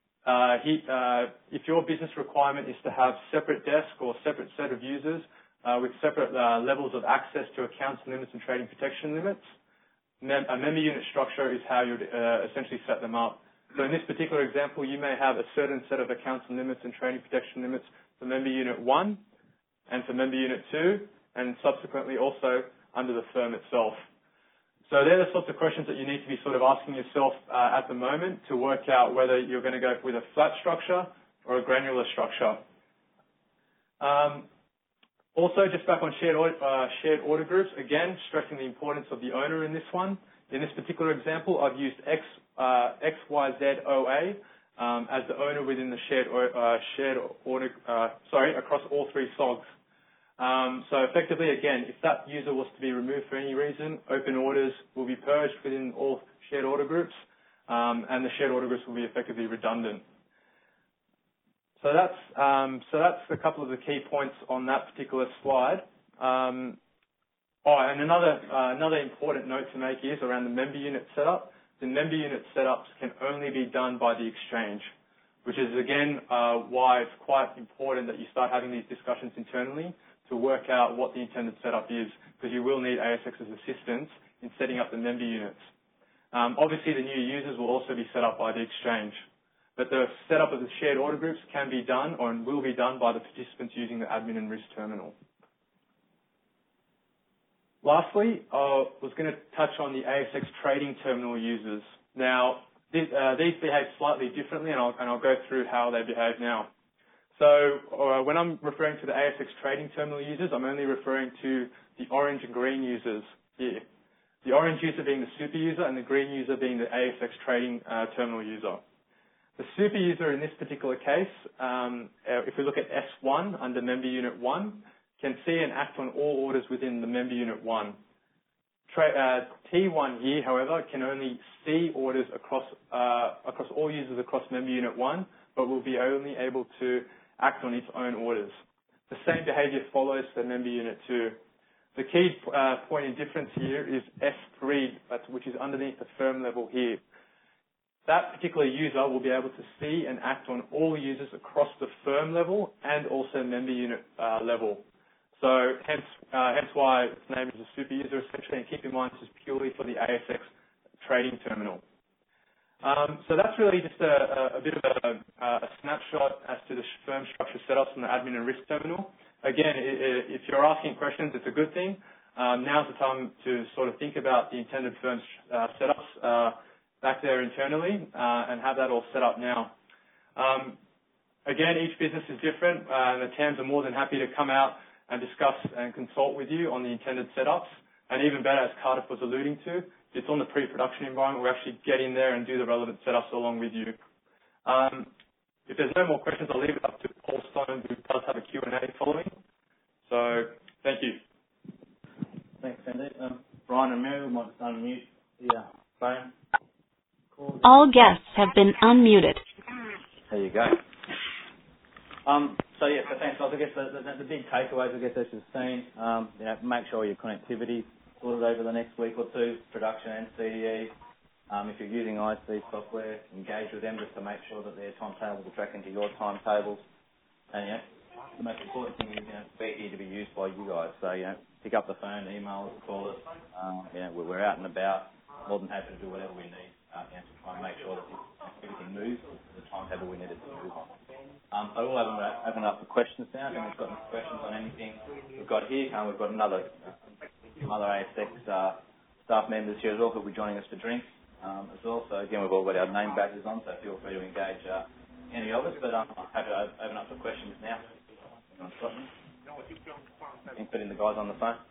if your business requirement is to have separate desk or separate set of users with separate levels of access to accounts and limits and trading protection limits, a member unit structure is how you'd essentially set them up. So in this particular example, you may have a certain set of accounts and limits and trading protection limits for member unit 1 and for member unit 2, and subsequently also under the firm itself. So they're the sorts of questions that you need to be sort of asking yourself at the moment to work out whether you're going to go with a flat structure or a granular structure. Also, just back on shared order groups, again, stressing the importance of the owner in this one. In this particular example, I've used XYZOA as the owner within the across all 3 SOGs. So effectively, again, if that user was to be removed for any reason, open orders will be purged within all shared order groups, and the shared order groups will be effectively redundant. So that's a couple of the key points on that particular slide. And another important note to make is around the member unit setup. The member unit setups can only be done by the exchange, which is again why it's quite important that you start having these discussions internally to work out what the intended setup is, because you will need ASX's assistance in setting up the member units. Obviously, the new users will also be set up by the exchange, but the setup of the shared order groups can be done or will be done by the participants using the admin and risk terminal. Lastly, I was going to touch on the ASX trading terminal users. Now, these behave slightly differently, and I'll go through how they behave now. So when I'm referring to the ASX trading terminal users, I'm only referring to the orange and green users here. The orange user being the super user and the green user being the ASX trading terminal user. The super user in this particular case, if we look at S1 under member unit 1, can see and act on all orders within the member unit 1. T1 here, however, can only see orders across all users across member unit 1, but will be only able to act on its own orders. The same behavior follows for member unit 2. The key point in difference here is S3, which is underneath the firm level here. That particular user will be able to see and act on all users across the firm level and also member unit level. So hence why its name is a super user essentially, and keep in mind this is purely for the ASX trading terminal. So that's really just a bit of a snapshot as to the firm structure setups in the admin and risk terminal. Again, if you're asking questions, it's a good thing. Now's the time to sort of think about the intended firm setups back there internally and have that all set up now. Again, each business is different. The TAMs are more than happy to come out and discuss and consult with you on the intended setups. And even better, as Cardiff was alluding to, it's on the pre-production environment. We actually get in there and do the relevant setups along with you. If there's no more questions, I'll leave it up to Paul Stone, who does have a Q&A following. So, thank you.
Thanks, Sandy. Brian and Mary, we might just unmute the phone call.
All guests have been unmuted.
There you go. So thanks, guys. I guess the big takeaways, I guess, as you've seen, make sure your connectivity sorted over the next week or two, production and CDE. If you're using IC software, engage with them just to make sure that their timetables are tracking to your timetables. And the most important thing is, be here to be used by you guys. So pick up the phone, email us, call us. We're out and about, more than happy to do whatever we need to try and make sure that everything moves to the timetable we need it to move on. I will open up for questions now. If anyone's got any questions on anything we've got here, we've got some other ASX staff members here as well who will be joining us for drinks as well. So again, we've all got our name badges on, so feel free to engage any of us. But I'm happy to open up for questions now. Anyone's got them? Including the guys on the phone.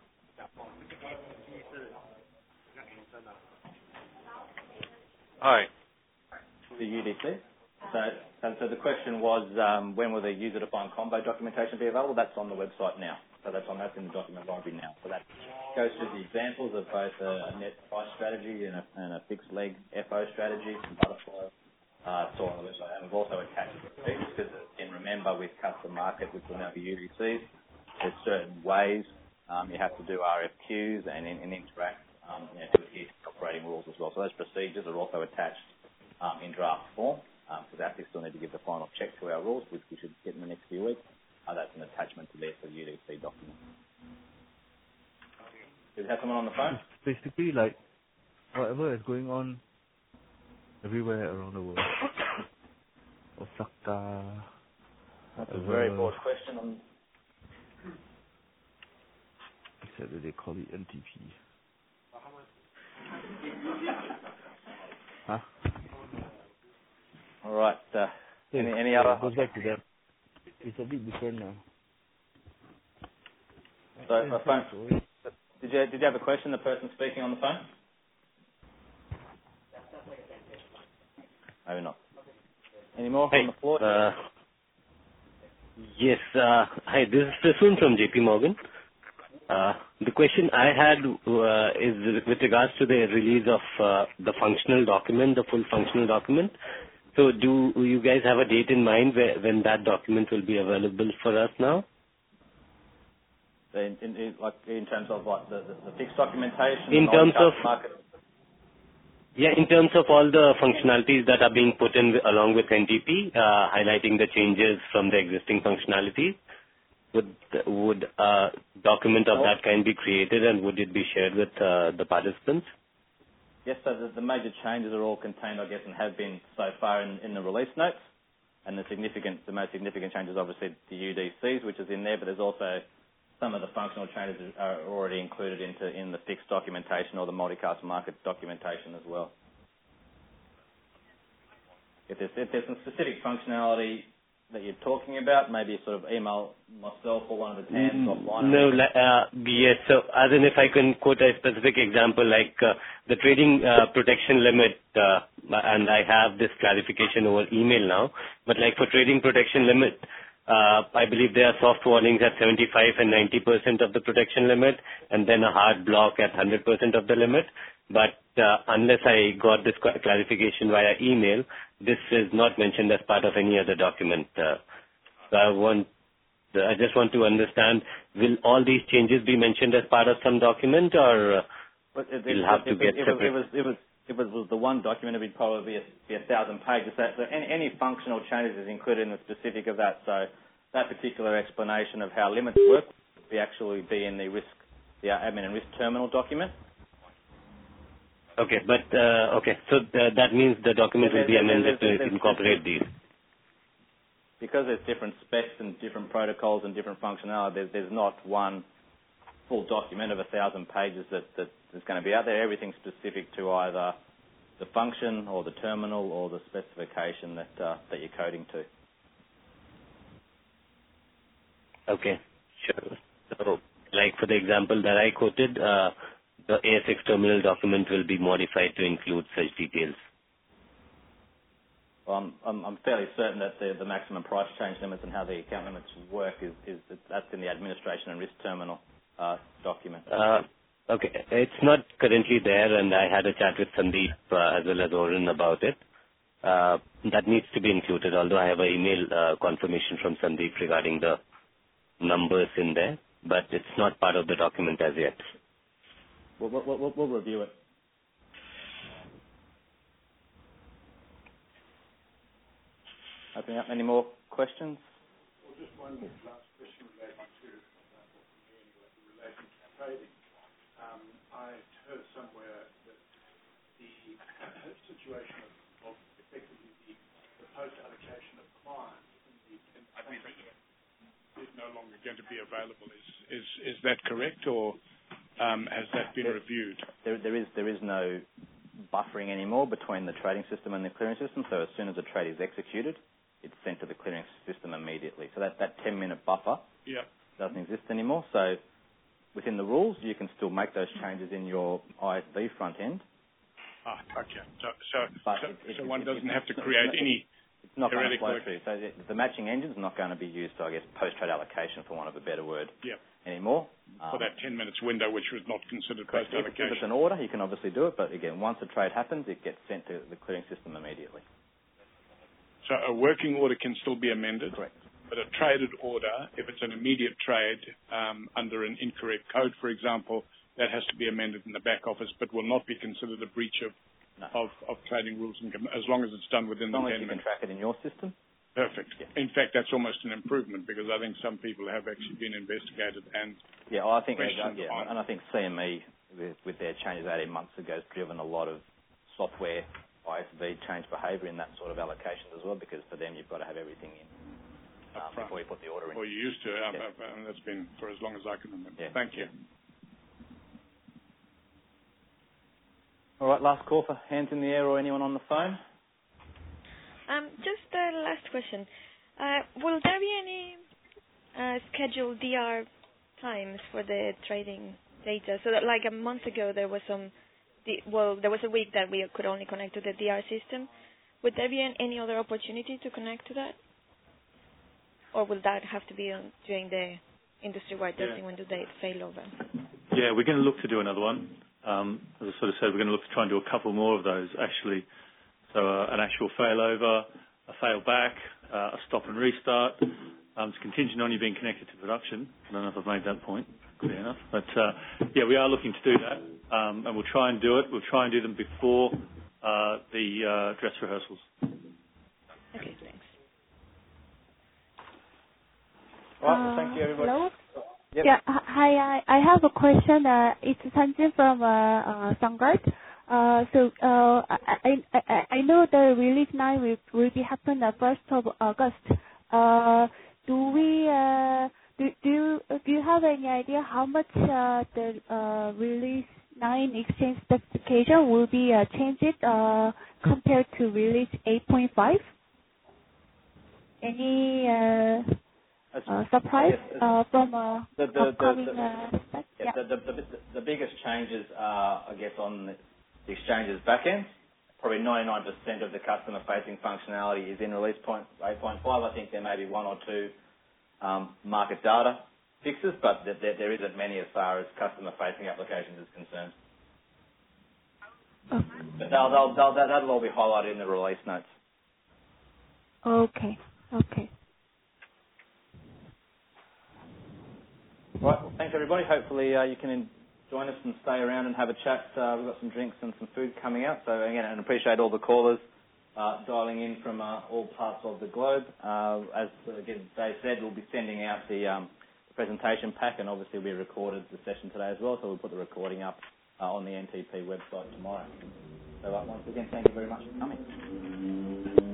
Hi.
The UDC. So the question was, when will the user-defined combo documentation be available? That's on the website now. So that's in the document library now. So that goes through the examples of both a net price strategy and a fixed leg FO strategy from Butterfly. It's all on the website. And we've also attached the fees because, again, remember, with custom market, which will now be UDCs, there's certain ways you have to do RFQs and interact to adhere to operating rules as well. So those procedures are also attached in draft form. Because ASIC still need to give the final check to our rules, which we should get in the next few weeks. That's an attachment to there for the UDC document. Do we have someone on the phone?
Basically, like, whatever is going on everywhere around the world. Osaka.
That's a very broad question.
Except that they call it NTP. Huh?
All right. Any other?
Goes back to that. It's a bit different now.
So, phone. Did you have a question? The person speaking on the phone? Maybe not. Any more on the floor?
Yes. Hi, this is Prasoon from JP Morgan. The question I had is with regards to the release of the functional document, the full functional document. So do you guys have a date in mind when that document will be available for us now?
In terms of what the fixed documentation?
In terms of
market?
Yeah, in terms of all the functionalities that are being put in along with NTP, highlighting the changes from the existing functionalities, would a document of that kind be created and would it be shared with the participants?
Yes, so the major changes are all contained, I guess, and have been so far in the release notes. And the most significant changes, obviously, the UDCs, which is in there, but there's also some of the functional changes are already included in the fixed documentation or the multicast market documentation as well. If there's some specific functionality that you're talking about, maybe sort of email myself or one of the TAMs offline.
No, yes. So, as in if I can quote a specific example, like the trading protection limit, and I have this clarification over email now, but like for trading protection limit, I believe there are soft warnings at 75 and 90% of the protection limit, and then a hard block at 100% of the limit. But unless I got this clarification via email, this is not mentioned as part of any other document. So I just want to understand, will all these changes be mentioned as part of some document, or we'll have to get separate?
If it was the one document, it would probably be 1,000 pages. So any functional changes is included in the specific of that. So that particular explanation of how limits work would actually be in the admin and risk terminal document.
Okay, but so that means the document will be amended to incorporate these.
Because there's different specs and different protocols and different functionality, there's not one full document of 1,000 pages that is going to be out there. Everything's specific to either the function or the terminal or the specification that you're coding to.
Okay, sure. So, like for the example that I quoted, the ASX terminal document will be modified to include such details.
Well, I'm fairly certain that the maximum price change limits and how the account limits work that's in the administration and risk terminal document.
Okay, it's not currently there, and I had a chat with Sandeep as well as Oren about it. That needs to be included, although I have an email confirmation from Sandeep regarding the numbers in there, but it's not part of the document as yet.
We'll review it. Opening up any more questions?
Well, just one last question relating to trading. I heard somewhere that the situation of effectively the post-allocation of clients in is no longer going to be available. Is that correct, or has that been reviewed?
There is no buffering anymore between the trading system and the clearing system. So as soon as a trade is executed, it's sent to the clearing system immediately. So that 10-minute buffer doesn't exist anymore. So within the rules, you can still make those changes in your ISV front end.
Okay. So one doesn't have to create any.
It's not going to flow through. So the matching engine is not going to be used to, I guess, post-trade allocation, for want of a better word, anymore.
For that 10 minutes window, which was not considered post-allocation.
If it's an order, you can obviously do it. But again, once a trade happens, it gets sent to the clearing system immediately.
So a working order can still be amended?
Correct.
But a traded order, if it's an immediate trade under an incorrect code, for example, that has to be amended in the back office, but will not be considered a breach of trading rules, as long as it's done within the 10 minutes.
As long as you can track it in your system.
Perfect. Yeah. In fact, that's almost an improvement, because I think some people have actually been investigated and
I think and I think CME with their changes 18 months ago has driven a lot of software ISV change behaviour in that sort of allocation as well, because for them you've got to have everything in before you put the order in.
Well, you used to, and that's been for as long as I can remember. Yeah. Thank you.
All right, last call for hands in the air or anyone on the phone.
Just a last question. Will there be any scheduled DR times for the trading data? So that, like a month ago, there was there was a week that we could only connect to the DR system. Would there be any other opportunity to connect to that? Or will that have to be during the industry-wide testing when the dates fail over?
Yeah, we're going to look to do another one. As I sort of said, we're going to look to try and do a couple more of those, actually. So an actual failover, a fail back, a stop and restart. It's contingent on you being connected to production. I don't know if I've made that point clear enough. But, we are looking to do that, and we'll try and do it. We'll try and do them before the dress rehearsals.
Okay, thanks.
All right, well, thank you, everybody.
Hello?
Yep.
Yeah, hi. I have a question. It's Sanjay from Sangard. I know the release 9 will be happen the 1st of August. Do you have any idea how much the release 9 exchange specification will be changed compared to release 8.5? Any surprise from upcoming spec?
Yeah. The biggest changes are, I guess, on the exchange's back end. Probably 99% of the customer-facing functionality is in release 8.5. I think there may be one or two market data fixes, but there isn't many as far as customer-facing applications is concerned. But that'll all be highlighted in the release notes.
Okay.
Right. Well, thanks, everybody. Hopefully you can join us and stay around and have a chat. We've got some drinks and some food coming out. So, again, I appreciate all the callers dialing in from all parts of the globe. As again, Dave said, we'll be sending out the presentation pack, and obviously we recorded the session today as well, so we'll put the recording up on the NTP website tomorrow. So once again, thank you very much for coming.